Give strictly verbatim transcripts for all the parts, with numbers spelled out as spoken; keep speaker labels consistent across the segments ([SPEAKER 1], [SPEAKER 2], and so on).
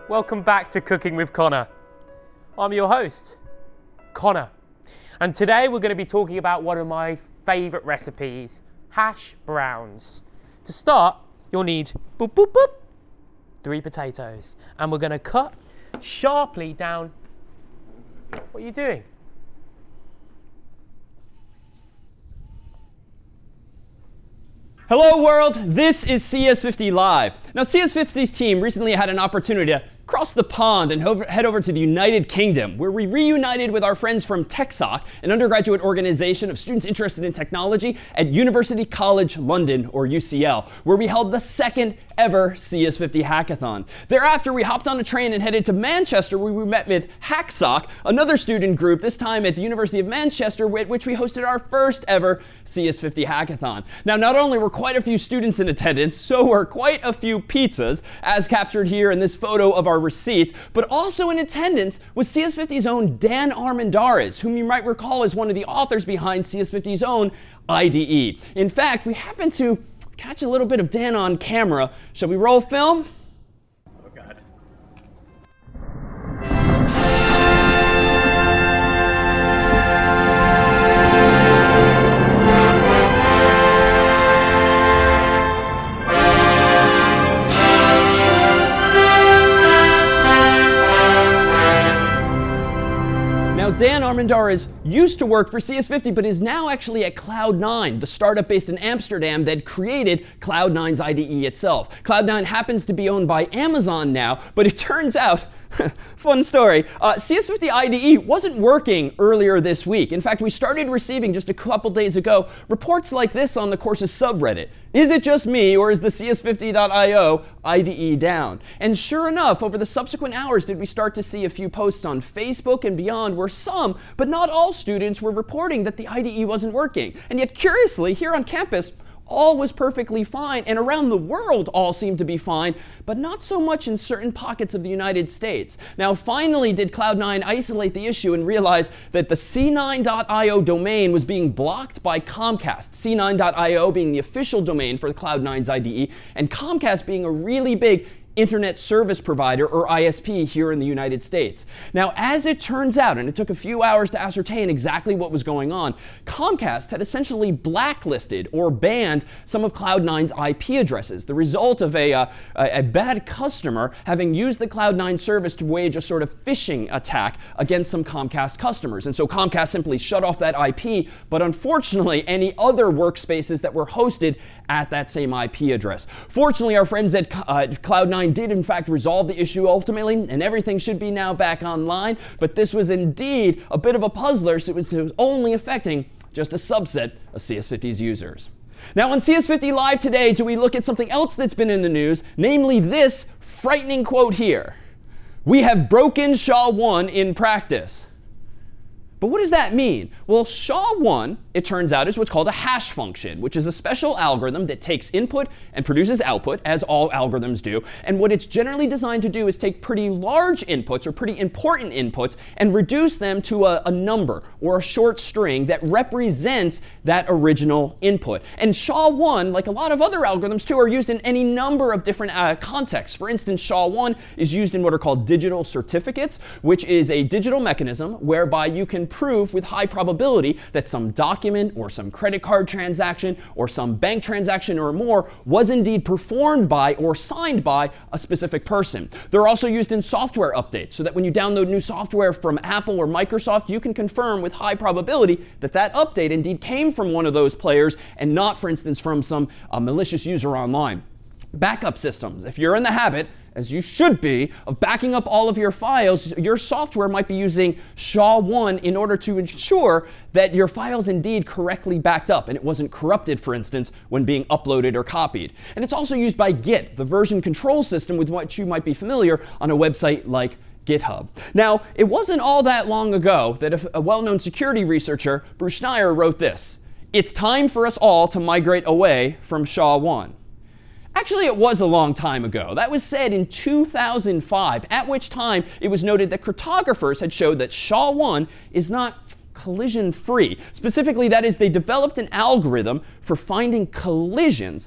[SPEAKER 1] Welcome back to Cooking with Connor. I'm your host, Connor. And today we're going to be talking about one of my favourite recipes, hash browns. To start, you'll need boop, boop, boop, three potatoes. And we're going to cut sharply down. What are you doing?
[SPEAKER 2] Hello world, this is C S fifty Live. Now C S fifty's team recently had an opportunity to cross the pond and ho- head over to the United Kingdom, where we reunited with our friends from TechSoc, an undergraduate organization of students interested in technology at University College London, or U C L, where we held the second ever C S fifty hackathon. Thereafter, we hopped on a train and headed to Manchester, where we met with HackSoc, another student group, this time at the University of Manchester, with which we hosted our first ever C S fifty hackathon. Now, not only were quite a few students in attendance, so were quite a few pizzas, as captured here in this photo of our receipt, but also in attendance was C S fifty's own Dan Armendariz, whom you might recall as one of the authors behind C S fifty's own I D E. In fact, we happened to catch a little bit of Dan on camera. Shall we roll film?
[SPEAKER 3] Oh God.
[SPEAKER 2] Now, Dan Armendariz used to work for C S fifty, but is now actually at Cloud nine, the startup based in Amsterdam that created Cloud nine's I D E itself. Cloud nine happens to be owned by Amazon now, but it turns out, fun story, uh, C S fifty I D E wasn't working earlier this week. In fact, we started receiving just a couple days ago reports like this on the course's subreddit. Is it just me, or is the C S fifty dot i o I D E down? And sure enough, over the subsequent hours did we start to see a few posts on Facebook and beyond where some, but not all students were reporting that the I D E wasn't working. And yet curiously, here on campus, all was perfectly fine, and around the world all seemed to be fine, but not so much in certain pockets of the United States. Now, finally did Cloud nine isolate the issue and realize that the C nine dot i o domain was being blocked by Comcast, C nine dot i o being the official domain for Cloud nine's I D E, and Comcast being a really big Internet Service Provider, or I S P, here in the United States. Now, as it turns out, and it took a few hours to ascertain exactly what was going on, Comcast had essentially blacklisted or banned some of Cloud nine's I P addresses, the result of a, uh, a bad customer having used the Cloud nine service to wage a sort of phishing attack against some Comcast customers. And so Comcast simply shut off that I P, but unfortunately, any other workspaces that were hosted at that same I P address. Fortunately, our friends at uh, Cloud nine did in fact resolve the issue ultimately, and everything should be now back online, but this was indeed a bit of a puzzler, so it was, it was only affecting just a subset of C S fifty's users. Now on C S fifty Live today, do we look at something else that's been in the news, namely this frightening quote here: "We have broken S H A one in practice." But what does that mean? Well, S H A one, it turns out, is what's called a hash function, which is a special algorithm that takes input and produces output, as all algorithms do. And what it's generally designed to do is take pretty large inputs, or pretty important inputs, and reduce them to a, a number, or a short string that represents that original input. And S H A one, like a lot of other algorithms too, are used in any number of different uh, contexts. For instance, S H A one is used in what are called digital certificates, which is a digital mechanism whereby you can prove with high probability that some document or some credit card transaction or some bank transaction or more was indeed performed by or signed by a specific person. They're also used in software updates, so that when you download new software from Apple or Microsoft, you can confirm with high probability that that update indeed came from one of those players and not, for instance, from some uh, malicious user online. Backup systems. If you're in the habit, as you should be, of backing up all of your files, your software might be using S H A one in order to ensure that your file's indeed correctly backed up and it wasn't corrupted, for instance, when being uploaded or copied. And it's also used by Git, the version control system with which you might be familiar on a website like GitHub. Now, it wasn't all that long ago that a, a well-known security researcher, Bruce Schneier, wrote this: "It's time for us all to migrate away from S H A one." Actually, it was a long time ago. That was said in two thousand five, at which time it was noted that cryptographers had showed that S H A one is not collision-free. Specifically, that is, they developed an algorithm for finding collisions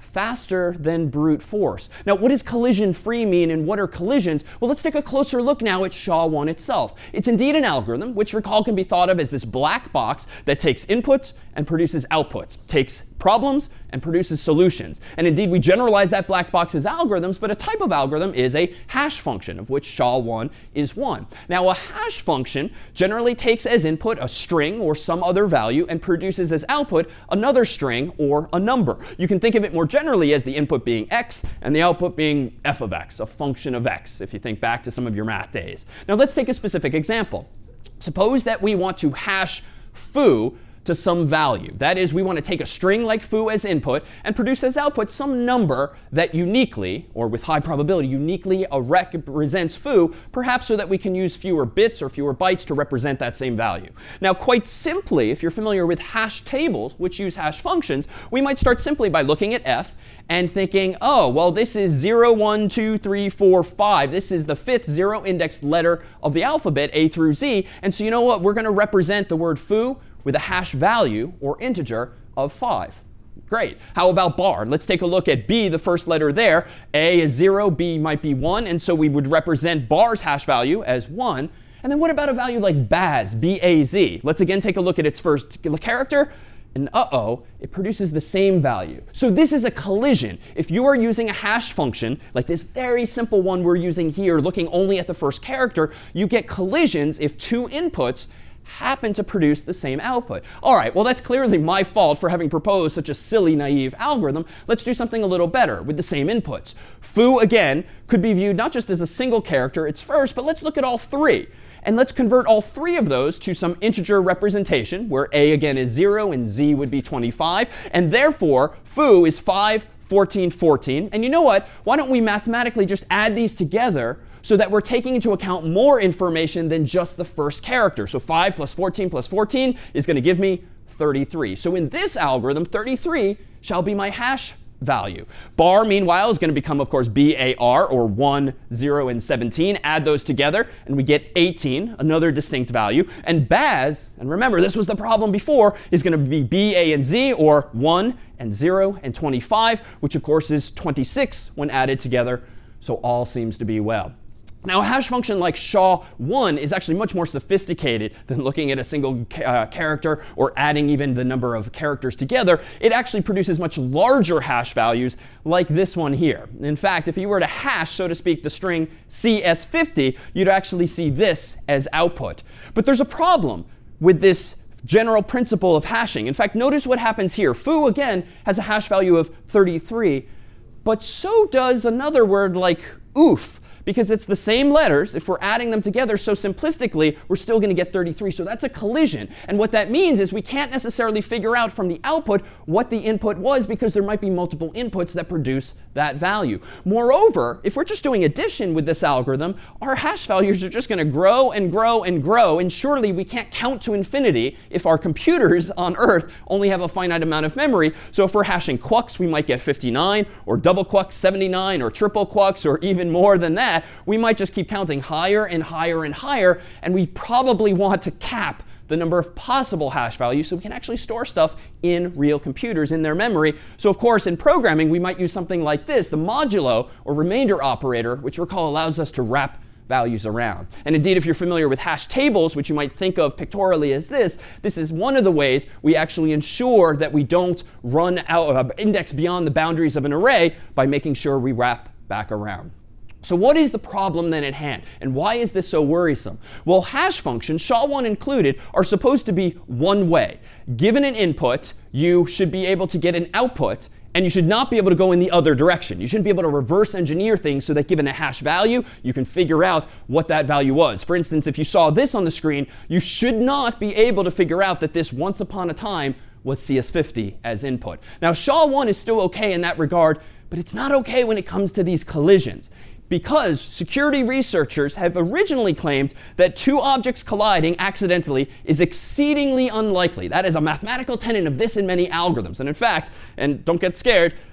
[SPEAKER 2] faster than brute force. Now, what does collision-free mean and what are collisions? Well, let's take a closer look now at S H A one itself. It's indeed an algorithm, which recall can be thought of as this black box that takes inputs and produces outputs, takes problems and produces solutions. And indeed, we generalize that black box as algorithms, but a type of algorithm is a hash function, of which S H A one is one. Now, a hash function generally takes as input a string or some other value and produces as output another string or a number. You can think of it more generally as the input being x and the output being f of x, a function of x, if you think back to some of your math days. Now, let's take a specific example. Suppose that we want to hash foo to some value. That is, we want to take a string like foo as input and produce as output some number that uniquely, or with high probability, uniquely uh, represents foo, perhaps so that we can use fewer bits or fewer bytes to represent that same value. Now, quite simply, if you're familiar with hash tables, which use hash functions, we might start simply by looking at f and thinking, oh, well, this is zero, one, two, three, four, five. This is the fifth zero indexed letter of the alphabet, A through Z. And so you know what? We're going to represent the word foo with a hash value or integer of five. Great. How about bar? Let's take a look at B, the first letter there. A is zero, B might be one, and so we would represent bar's hash value as one. And then what about a value like baz, B A Z? Let's again take a look at its first character. And uh-oh, it produces the same value. So this is a collision. If you are using a hash function, like this very simple one we're using here, looking only at the first character, you get collisions if two inputs happen to produce the same output. All right, well, that's clearly my fault for having proposed such a silly, naive algorithm. Let's do something a little better with the same inputs. Foo, again, could be viewed not just as a single character, it's first, but let's look at all three. And let's convert all three of those to some integer representation, where A, again, is zero and Z would be twenty-five. And therefore, foo is five, fourteen, fourteen. And you know what? Why don't we mathematically just add these together so that we're taking into account more information than just the first character. So five plus fourteen plus fourteen is going to give me thirty-three. So in this algorithm, thirty-three shall be my hash value. Bar, meanwhile, is going to become, of course, B A R, or one, zero, and seventeen. Add those together, and we get eighteen, another distinct value. And baz, and remember, this was the problem before, is going to be B, A, and Z, or one, and zero, and twenty-five, which, of course, is twenty-six when added together. So all seems to be well. Now, a hash function like S H A one is actually much more sophisticated than looking at a single ca uh, character or adding even the number of characters together. It actually produces much larger hash values like this one here. In fact, if you were to hash, so to speak, the string C S fifty, you'd actually see this as output. But there's a problem with this general principle of hashing. In fact, notice what happens here. Foo, again, has a hash value of thirty-three, but so does another word like oof. Because it's the same letters. If we're adding them together so simplistically, we're still going to get thirty-three. So that's a collision. And what that means is we can't necessarily figure out from the output what the input was, because there might be multiple inputs that produce that value. Moreover, if we're just doing addition with this algorithm, our hash values are just going to grow and grow and grow. And surely we can't count to infinity if our computers on Earth only have a finite amount of memory. So if we're hashing quucks, we might get fifty-nine, or double quucks, seventy-nine, or triple quucks, or even more than that. We might just keep counting higher and higher and higher, and we probably want to cap the number of possible hash values so we can actually store stuff in real computers in their memory. So of course, in programming, we might use something like this, the modulo, or remainder operator, which recall allows us to wrap values around. And indeed, if you're familiar with hash tables, which you might think of pictorially as this, this is one of the ways we actually ensure that we don't run out, uh, index beyond the boundaries of an array by making sure we wrap back around. So what is the problem then at hand? And why is this so worrisome? Well, hash functions, S H A one included, are supposed to be one way. Given an input, you should be able to get an output, and you should not be able to go in the other direction. You shouldn't be able to reverse engineer things so that given a hash value, you can figure out what that value was. For instance, if you saw this on the screen, you should not be able to figure out that this once upon a time was C S fifty as input. Now, S H A one is still OK in that regard, but it's not OK when it comes to these collisions, because security researchers have originally claimed that two objects colliding accidentally is exceedingly unlikely. That is a mathematical tenet of this and many algorithms. And in fact, and don't get scared,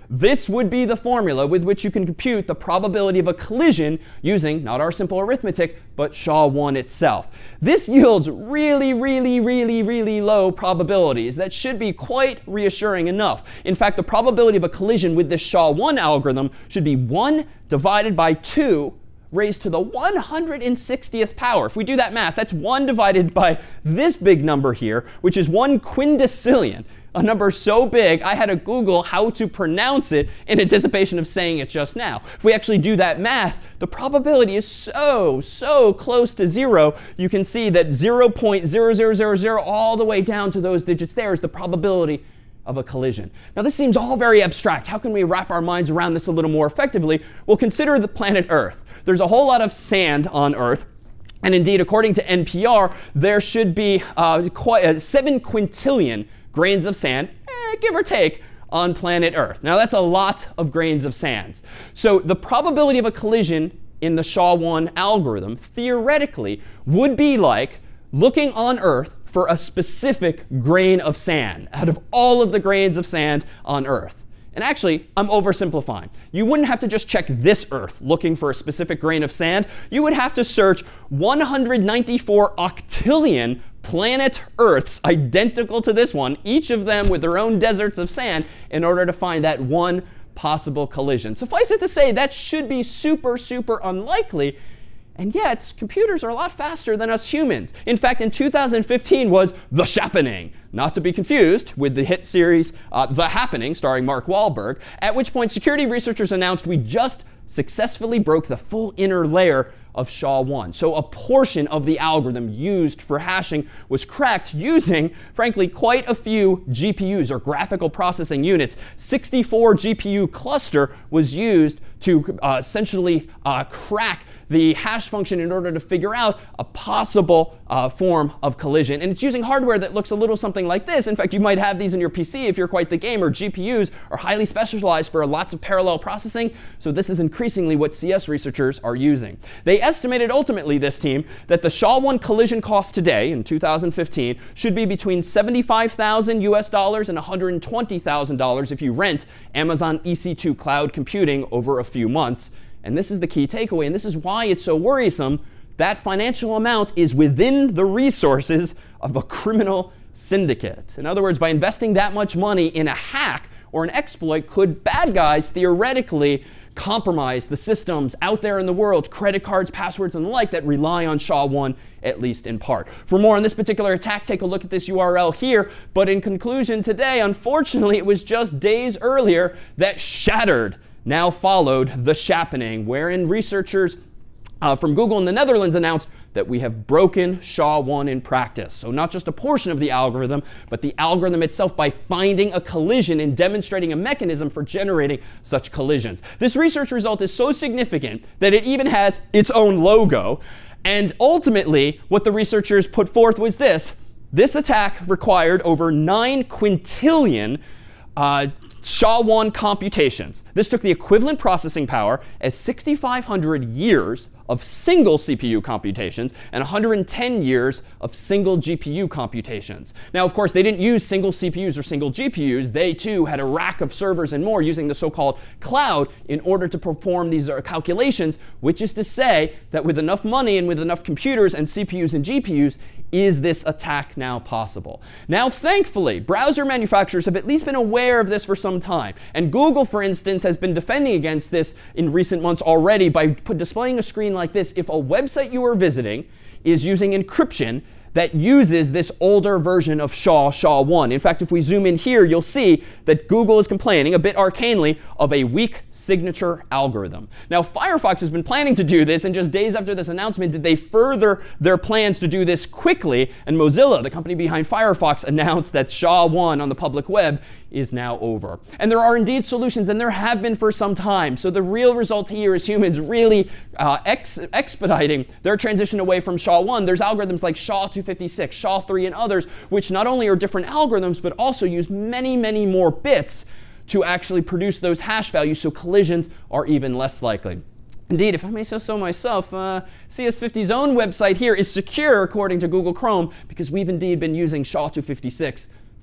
[SPEAKER 2] This would be the formula with which you can compute the probability of a collision using not our simple arithmetic, but S H A one itself. This yields really, really, really, really low probabilities that should be quite reassuring enough. In fact, the probability of a collision with this S H A one algorithm should be one divided by two raised to the one hundred sixtieth power. If we do that math, that's one divided by this big number here, which is one quindecillion. A number so big, I had to Google how to pronounce it in anticipation of saying it just now. If we actually do that math, the probability is so, so close to zero. You can see that zero point zero zero zero zero all the way down to those digits there is the probability of a collision. Now, this seems all very abstract. How can we wrap our minds around this a little more effectively? Well, consider the planet Earth. There's a whole lot of sand on Earth. And indeed, according to N P R, there should be uh, quite, uh, seven quintillion grains of sand, eh, give or take, on planet Earth. Now, that's a lot of grains of sand. So the probability of a collision in the S H A one algorithm, theoretically, would be like looking on Earth for a specific grain of sand out of all of the grains of sand on Earth. And actually, I'm oversimplifying. You wouldn't have to just check this Earth looking for a specific grain of sand. You would have to search one hundred ninety-four octillion planet Earths identical to this one, each of them with their own deserts of sand, in order to find that one possible collision. Suffice it to say, that should be super, super unlikely. And yet, computers are a lot faster than us humans. In fact, in two thousand fifteen was The Shappening, not to be confused with the hit series uh, The Happening, starring Mark Wahlberg, at which point security researchers announced we just successfully broke the full inner layer of S H A one. So a portion of the algorithm used for hashing was cracked using, frankly, quite a few G P Us, or graphical processing units. sixty-four G P U cluster was used to uh, essentially uh, crack the hash function in order to figure out a possible uh, form of collision. And it's using hardware that looks a little something like this. In fact, you might have these in your P C if you're quite the gamer. G P Us are highly specialized for lots of parallel processing. So this is increasingly what C S researchers are using. They estimated ultimately, this team, that the S H A one collision cost today in two thousand fifteen should be between seventy-five thousand U S dollars and one hundred twenty thousand dollars if you rent Amazon E C two cloud computing over a few months. And this is the key takeaway, and this is why it's so worrisome. That financial amount is within the resources of a criminal syndicate. In other words, by investing that much money in a hack or an exploit, could bad guys theoretically compromise the systems out there in the world, credit cards, passwords, and the like, that rely on S H A one, at least in part. For more on this particular attack, take a look at this U R L here. But in conclusion today, unfortunately, it was just days earlier that Shattered now followed The Shappening, wherein researchers uh, from Google in the Netherlands announced that we have broken S H A one in practice. So not just a portion of the algorithm, but the algorithm itself, by finding a collision and demonstrating a mechanism for generating such collisions. This research result is so significant that it even has its own logo. And ultimately, what the researchers put forth was this. This attack required over nine quintillion uh, S H A one computations. This took the equivalent processing power as sixty-five hundred years of single C P U computations and one hundred ten years of single G P U computations. Now, of course, they didn't use single C P Us or single G P Us. They, too, had a rack of servers and more using the so-called cloud in order to perform these calculations, which is to say that with enough money and with enough computers and C P Us and G P Us, is this attack now possible? Now, thankfully, browser manufacturers have at least been aware of this for some time. And Google, for instance, has been defending against this in recent months already by displaying a screen like this. If a website you are visiting is using encryption that uses this older version of S H A, S H A one. In fact, if we zoom in here, you'll see that Google is complaining, a bit arcanely, of a weak signature algorithm. Now, Firefox has been planning to do this, and just days after this announcement did they further their plans to do this quickly. And Mozilla, the company behind Firefox, announced that S H A one on the public web is now over. And there are indeed solutions, and there have been for some time. So the real result here is humans really uh, ex expediting their transition away from S H A one. There's algorithms like S H A two fifty-six, S H A three, and others, which not only are different algorithms, but also use many, many more bits to actually produce those hash values, so collisions are even less likely. Indeed, if I may say so myself, uh, C S fifty's own website here is secure according to Google Chrome, because we've indeed been using S H A two fifty-six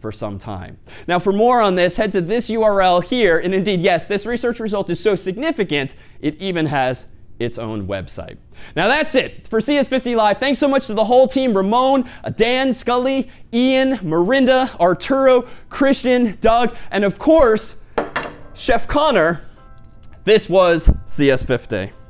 [SPEAKER 2] for some time. Now, for more on this, head to this U R L here. And indeed, yes, this research result is so significant, it even has its own website. Now that's it for C S fifty Live. Thanks so much to the whole team: Ramon, Dan, Scully, Ian, Marinda, Arturo, Christian, Doug, and of course, Chef Connor. This was C S fifty.